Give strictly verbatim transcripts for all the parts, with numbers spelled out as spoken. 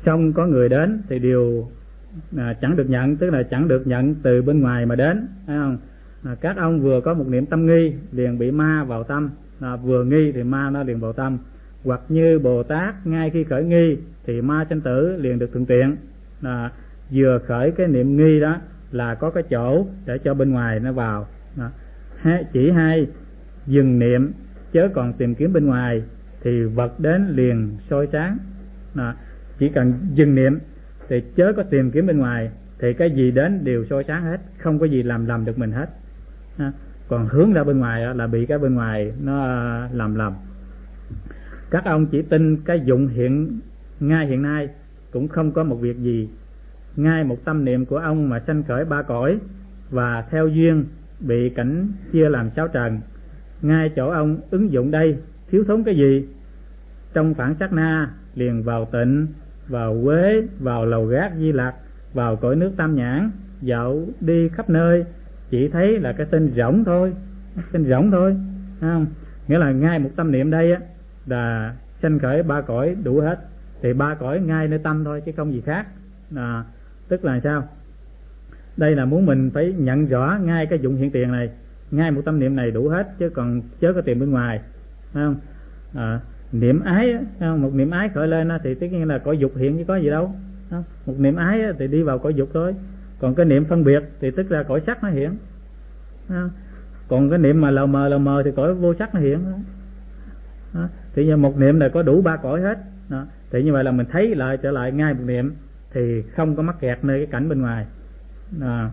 xong có người đến thì đều à, chẳng được nhận, tức là chẳng được nhận từ bên ngoài mà đến, thấy không? À, các ông vừa có một niệm tâm nghi liền bị ma vào tâm, à, vừa nghi thì ma nó liền vào tâm. Hoặc như Bồ Tát ngay khi khởi nghi thì ma sanh tử liền được thuận tiện, à, vừa khởi cái niệm nghi đó là có cái chỗ để cho bên ngoài nó vào. À, chỉ hay dừng niệm chớ còn tìm kiếm bên ngoài thì vật đến liền soi sáng. À, chỉ cần dừng niệm thì chớ có tìm kiếm bên ngoài thì cái gì đến đều soi sáng hết, không có gì làm lầm được mình hết. À, còn hướng ra bên ngoài là bị cái bên ngoài nó làm lầm. Các ông chỉ tin cái dụng hiện ngay hiện nay cũng không có một việc gì, ngay một tâm niệm của ông mà sanh khởi ba cõi và theo duyên bị cảnh chia làm sáu trần. Ngay chỗ ông ứng dụng đây thiếu thốn cái gì, trong phản sát na liền vào tịnh, vào quế, vào lầu gác Di Lặc, vào cõi nước Tam Nhãn, dạo đi khắp nơi chỉ thấy là cái tên rỗng thôi, tên rỗng thôi, không? Nghĩa là ngay một tâm niệm đây á là sanh khởi ba cõi đủ hết, thì ba cõi ngay nơi tâm thôi chứ không gì khác. À, tức là sao? Đây là muốn mình phải nhận rõ ngay cái dụng hiện tiền này, ngay một tâm niệm này đủ hết, chứ còn chớ có tìm bên ngoài, không? À, niệm ái, không? Một niệm ái khởi lên thì tất nhiên là cõi dục hiện chứ có gì đâu, không? Một niệm ái thì đi vào cõi dục thôi. Còn cái niệm phân biệt thì tức là cõi sắc nó hiện, không? Còn cái niệm mà lờ mờ lờ mờ thì cõi vô sắc nó hiện. Đó. Thì như một niệm này có đủ ba cõi hết. Đó. Thì như vậy là mình thấy lại trở lại ngay một niệm thì không có mắc kẹt nơi cái cảnh bên ngoài. À.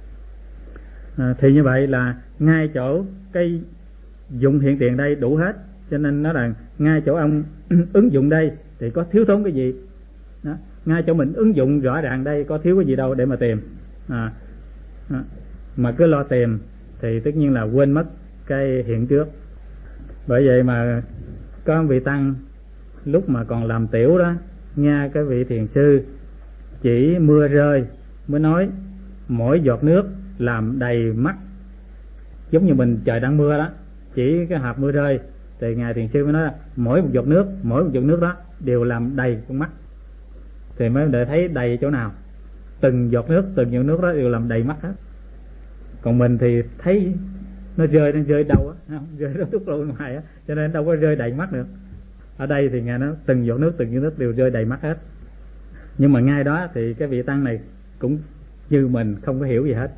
À, thì như vậy là ngay chỗ cái dụng hiện tiền đây đủ hết, cho nên nó là ngay chỗ ông ứng dụng đây thì có thiếu thốn cái gì. Đó. Ngay chỗ mình ứng dụng rõ ràng đây có thiếu cái gì đâu để mà tìm. À. À. Mà cứ lo tìm thì tất nhiên là quên mất cái hiện trước. Bởi vậy mà có vị tăng lúc mà còn làm tiểu đó, nghe cái vị thiền sư chỉ mưa rơi mới nói mỗi giọt nước làm đầy mắt, giống như mình trời đang mưa đó, chỉ cái hạt mưa rơi thì ngài thiền sư mới nói là mỗi một giọt nước, mỗi một giọt nước đó đều làm đầy con mắt. Thì mới để thấy đầy chỗ nào, từng giọt nước, từng giọt nước đó đều làm đầy mắt hết. Còn mình thì thấy nó rơi, nó rơi đâu á, rơi nó tút luôn ngoài á, cho nên đâu có rơi đầy mắt được. Ở đây thì ngài nói từng giọt nước, từng giọt nước đều rơi đầy mắt hết. Nhưng mà ngay đó thì cái vị tăng này cũng như mình không có hiểu gì hết.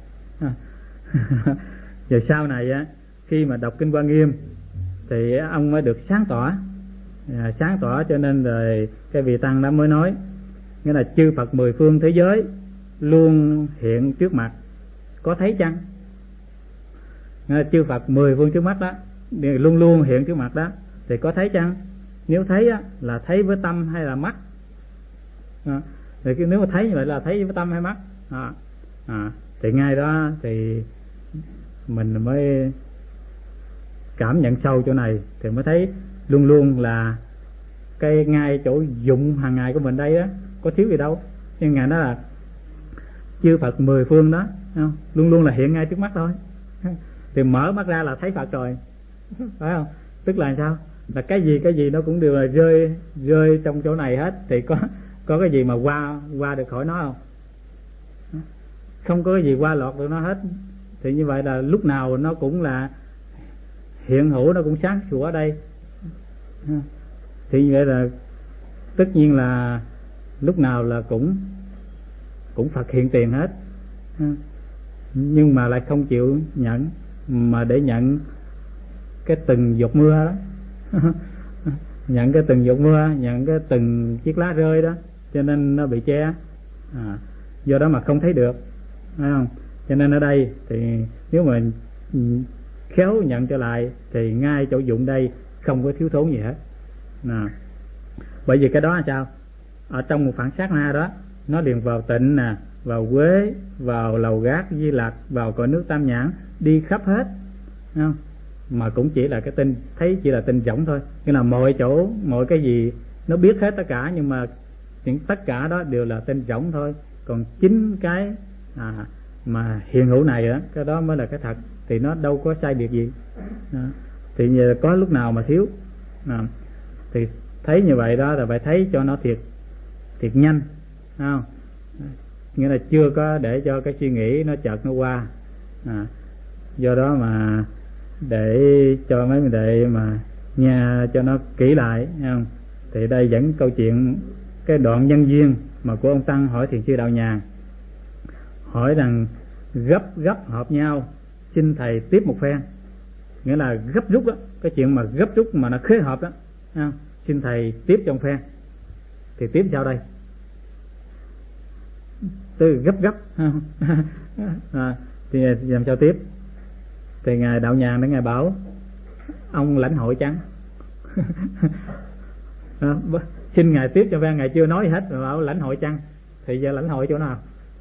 Rồi sau này á, khi mà đọc kinh Hoa Nghiêm thì ông mới được sáng tỏ, à, sáng tỏ cho nên rồi cái vị tăng đó mới nói, nghĩa là chư Phật mười phương thế giới luôn hiện trước mặt, có thấy chăng? Nghĩa là chư Phật mười phương trước mắt đó luôn luôn hiện trước mặt đó thì có thấy chăng? Nếu thấy á, là thấy với tâm hay là mắt? À, thì nếu mà thấy như vậy là thấy với tâm hay mắt? À, à, thì ngay đó thì mình mới cảm nhận sâu chỗ này thì mới thấy luôn luôn là cái ngay chỗ dụng hàng ngày của mình đây á có thiếu gì đâu. Nhưng ngài nói là chư Phật mười phương đó không? Luôn luôn là hiện ngay trước mắt thôi. Thì mở mắt ra là thấy Phật rồi, phải không? Tức là sao? Là cái gì cái gì nó cũng đều là rơi rơi trong chỗ này hết, thì có có cái gì mà qua qua được khỏi nó không? Không có cái gì qua lọt được nó hết. Thì như vậy là lúc nào nó cũng là hiện hữu, nó cũng sáng sủa ở đây. Thì như vậy là tất nhiên là lúc nào là cũng cũng Phật hiện tiền hết, nhưng mà lại không chịu nhận, mà để nhận cái từng giọt mưa đó. Nhận cái từng giọt mưa, nhận cái từng chiếc lá rơi đó, cho nên nó bị che, à, do đó mà không thấy được, phải không? Cho nên ở đây thì nếu mà khéo nhận trở lại thì ngay chỗ dụng đây không có thiếu thốn gì hết. À, bởi vì cái đó là sao? Ở trong một phản sát na đó, nó liền vào tịnh nè, vào quế, vào lầu gác Di Lặc, vào cõi nước Tam Nhãn, đi khắp hết, không? Mà cũng chỉ là cái tinh, thấy chỉ là tinh rỗng thôi. Nghĩa là mọi chỗ, mọi cái gì nó biết hết tất cả, nhưng mà những tất cả đó đều là tinh rỗng thôi. Còn chính cái à, mà hiện hữu này đó, cái đó mới là cái thật, thì nó đâu có sai biệt gì. À, thì như có lúc nào mà thiếu, à, thì thấy như vậy đó là phải thấy cho nó thiệt thiệt nhanh, không? Nghĩa là chưa có để cho cái suy nghĩ nó chợt nó qua. À, do đó mà để cho mấy người đệ mà nghe cho nó kỹ lại, không? Thì đây dẫn câu chuyện cái đoạn nhân duyên mà của ông Tăng hỏi Thiền sư Đạo Nhàn, hỏi rằng gấp gấp hợp nhau xin thầy tiếp một phen, nghĩa là gấp rút đó, cái chuyện mà gấp rút mà nó khế hợp đó, không? Xin thầy tiếp trong phen. Thì tiếp sao đây? Từ gấp gấp à, thì làm sao tiếp? Thì ngài Đạo Nhàn đến ngài bảo ông lãnh hội chăng? À, xin ngài tiếp cho phen, ngài chưa nói hết mà bảo lãnh hội chăng? Thì giờ lãnh hội chỗ nào?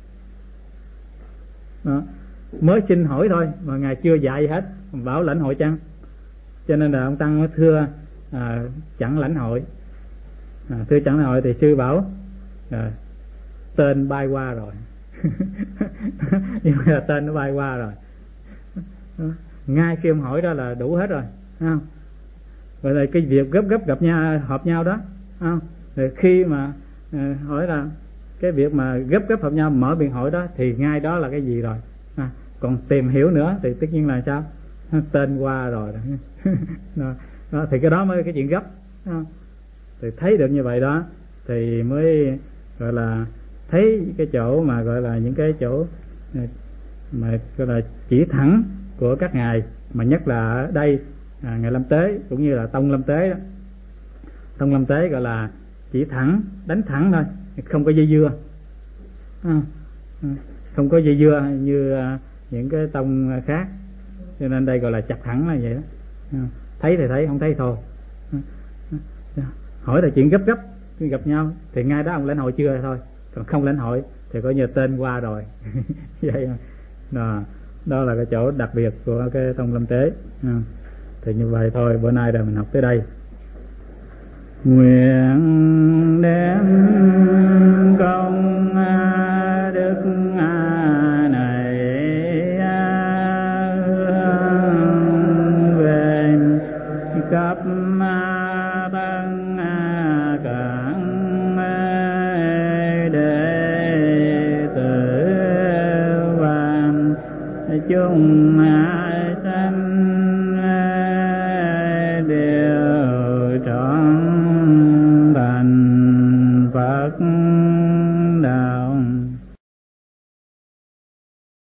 Đó. Mới xin hỏi thôi mà ngài chưa dạy hết, bảo lãnh hội chăng? Cho nên là ông Tăng mới thưa à, chẳng lãnh hội. À, thưa chẳng lãnh hội thì sư bảo à, tên bay qua rồi. Nhưng mà tên nó bay qua rồi. Ngay khi ông hỏi đó là đủ hết rồi, không? Vậy là cái việc gấp gấp gặp nhau hợp nhau đó, không? Rồi khi mà à, hỏi là cái việc mà gấp gấp hợp nhau mở miệng hỏi đó thì ngay đó là cái gì rồi. À, còn tìm hiểu nữa thì tất nhiên là sao? Tên qua rồi. Đó, đó, thì cái đó mới cái chuyện gấp, không? Thì thấy được như vậy đó thì mới gọi là thấy cái chỗ mà gọi là những cái chỗ mà gọi là chỉ thẳng của các ngài, mà nhất là ở đây à, ngài Lâm Tế cũng như là Tông Lâm Tế đó. Tông Lâm Tế gọi là chỉ thẳng, đánh thẳng thôi, không có dây dưa, à, không có dây dưa như à, những cái tông khác, cho nên đây gọi là chặt thẳng là vậy đó. À, thấy thì thấy, không thấy thôi. À, hỏi là chuyện gấp gấp gặp nhau thì ngay đó ông lãnh hội chưa thôi, còn không lãnh hội thì coi như tên qua rồi. Vậy đó, đó là cái chỗ đặc biệt của cái Tông Lâm Tế. À, thì như vậy thôi, bữa nay là mình học tới đây. Nguyện đem công đức này về khắp